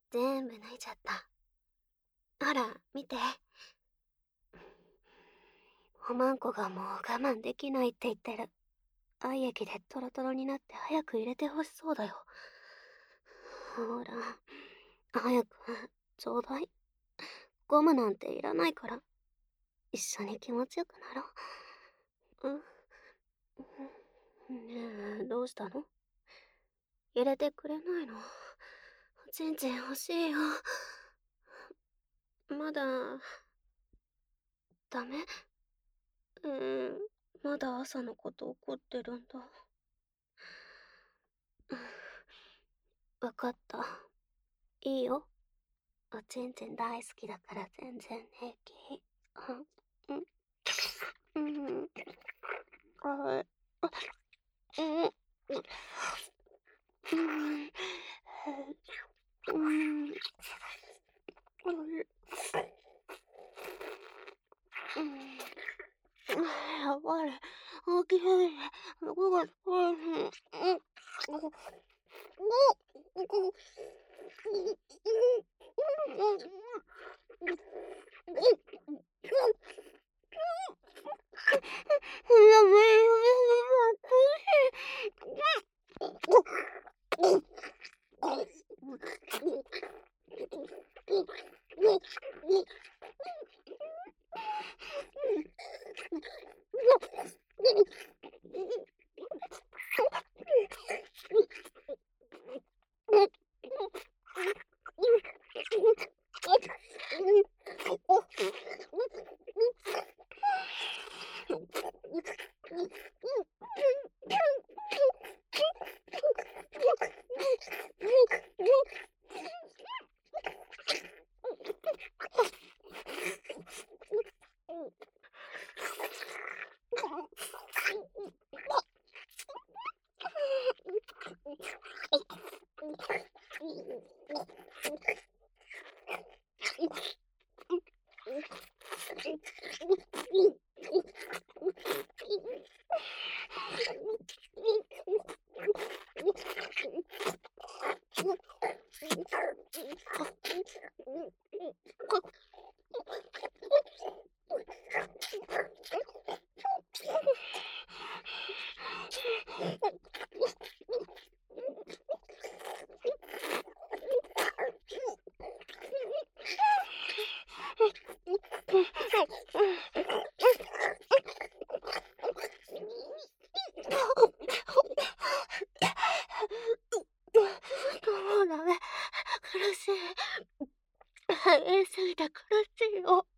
全部脱いじゃった。ほら、見て。おまんこがもう我慢できないって言ってる。愛液でトロトロになって早く入れてほしそうだよ。ほら、早く、ちょうだい。ゴムなんていらないから。一緒に気持ちよくなろう。ねえ、どうしたの？入れてくれないの？ちんちん欲しいよ。まだ、ダメ？まだ朝のこと怒ってるんだ。わかった。いいよ。おちんちん大好きだから全然平気。うん。うん。あうん。うん。うん。やばい。大きい。どこが怖い。もうダメ。苦しい。言い過ぎて苦しいよ。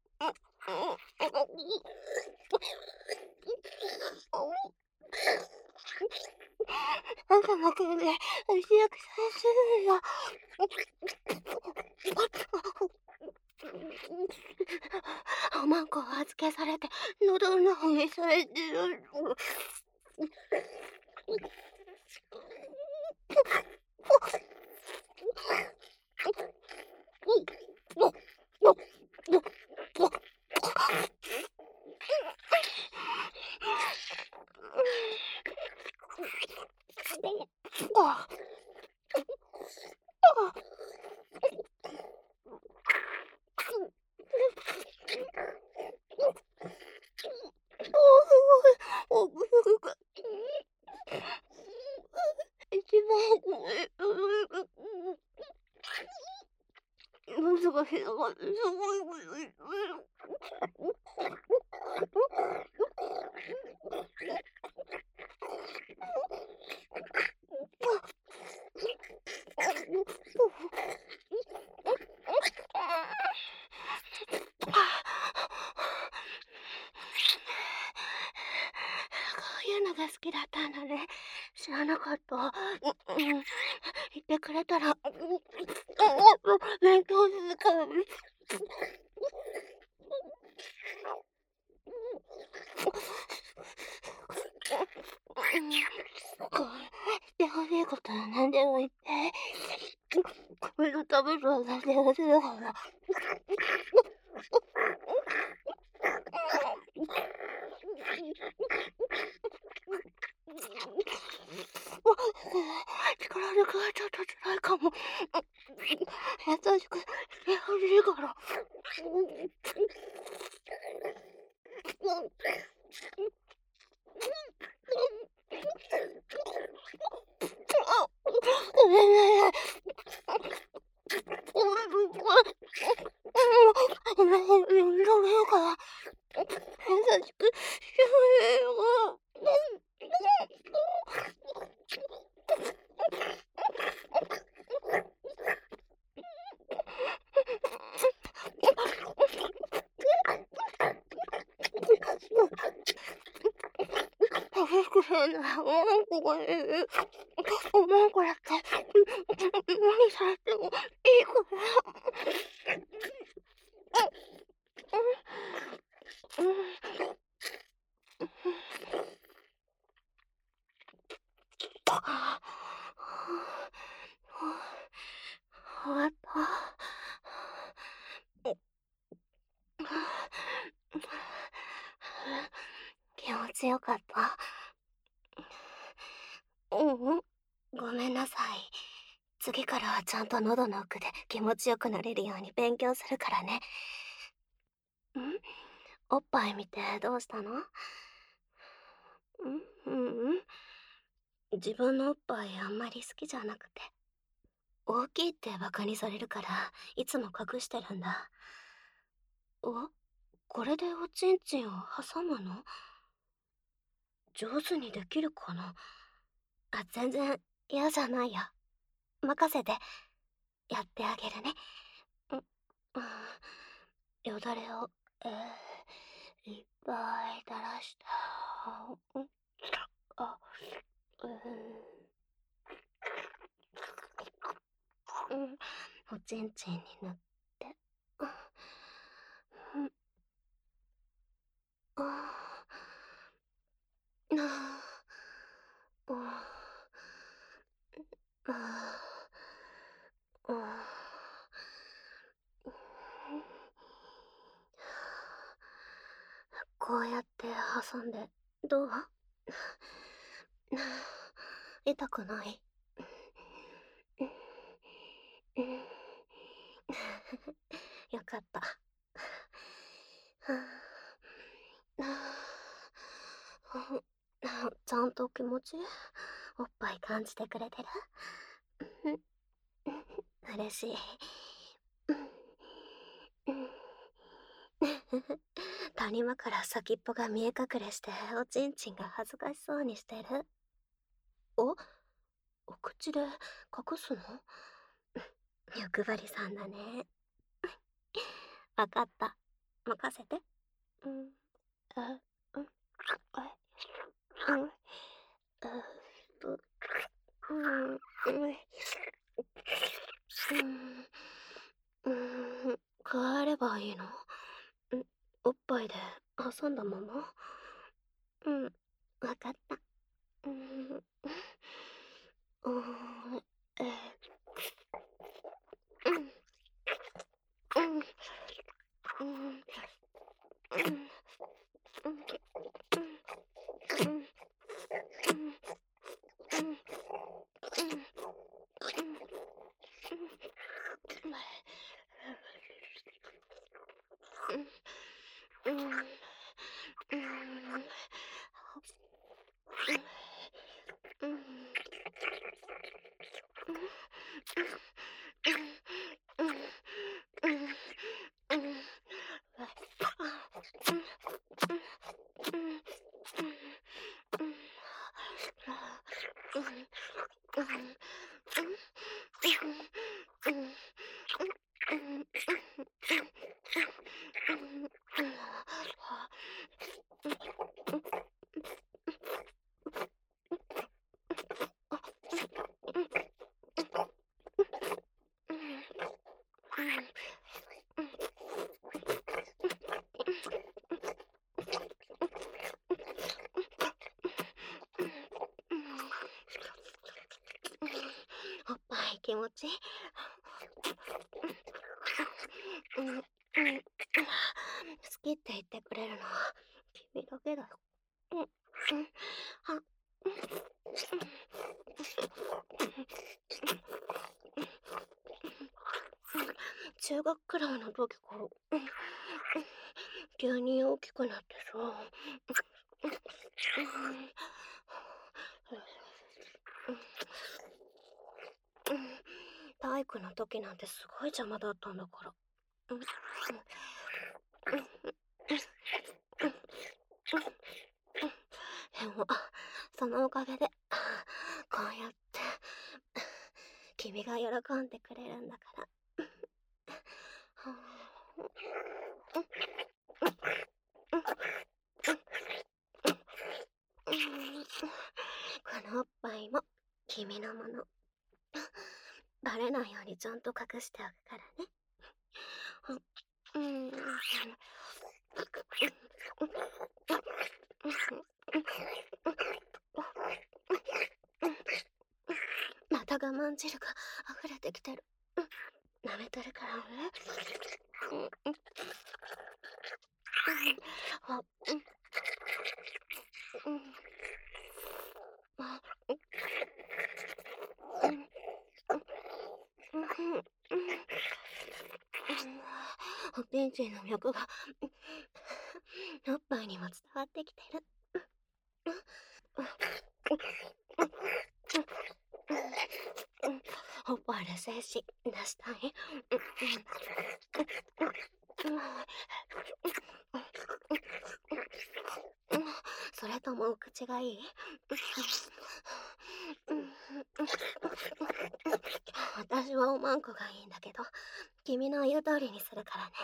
朝の声で日焼けさせるよ。おまんこを預けされて喉のほげされてる。一番難しいのがすごい。こういうのが好きだったんだね。知らなかった。言ってくれたら、勉強するから。してほしいことは何でも言って。これを食べるのが幸せだから。力抜くはちょっと辛ないかも。優しくしてほしいから。ごめんね。ごめん、めんどくさいから、優しくしてほしいよ。優しくせんな。ごめん、ごめん、これって。何されてもいいから。終わった。気持ちよかった？ううん。ごめんなさい。次からはちゃんと喉の奥で気持ちよくなれるように勉強するからね。おっぱい見てどうしたの？ううん。自分のおっぱいあんまり好きじゃなくて。大きいってバカにされるから、いつも隠してるんだ。お、これでおちんちんを挟むの？上手にできるかな？あ、全然嫌じゃないよ。任せて。やってあげるね。うん、うん。よだれを、いっぱい垂らした。うん、あ、うん、うん、おちんちんに塗って。うん、ああ、なあ、ああ、あこうやって挟んで、どう？痛くない？よかった。ちゃんと気持ちおっぱい感じてくれてる？嬉しい。谷間から先っぽが見え隠れしておちんちんが恥ずかしそうにしてる。おお口で隠すの？欲張りさんだね。わかった。任せて。うん。あ、うん。あ、うん。あ、と、うん。うん。うん。変えればいいの？おっぱいで挟んだまま？うん。わかった。うん。うん。うん。うん。うん。うん。おっぱい気持ちいい？好きって言ってくれるのは君だけだよ。あ、 中学くらいの時から急に大きくなってさ。体育の時なんてすごい邪魔だったんだから。でも、そのおかげで、こうやって君が喜んでくれるんだから。このおっぱいも君のもの。バレないようにちゃんと隠しておくからね。うん。また我慢汁が溢れてきてる。舐めてるからね。あ、うん。あ、おピンチの脈がおっぱいにも伝わってきてる。おっぱいで精子出したい。それとも口がいい？私はおまんこがいいんだけど、君の言う通りにするからね。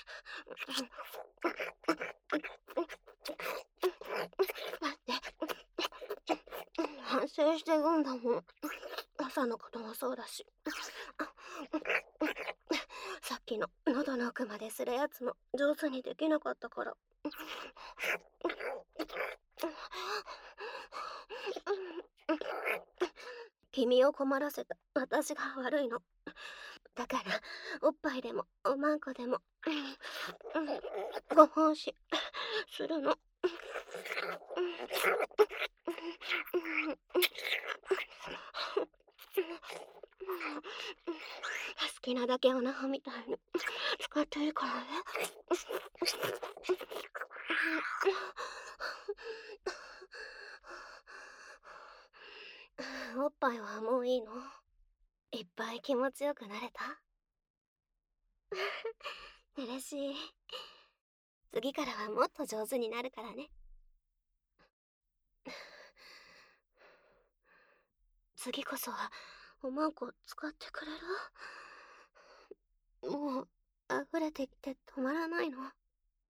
だって反省してるんだもん。朝のこともそうだし。さっきの喉の奥までするやつも上手にできなかったから。君を困らせた私が悪いの。だからおっぱいでもおまんこでもご奉仕するの。好きなだけおなほみたいに使っていいからね。おっぱいはもういいの？いっぱい気持ちよくなれた？嬉しい。次からはもっと上手になるからね。次こそはおまんこ使ってくれる？もう溢れてきて止まらないの。